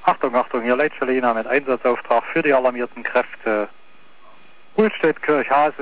Achtung, Achtung, hier Leitschelina mit Einsatzauftrag für die alarmierten Kräfte. Ulstedt, Kirchhase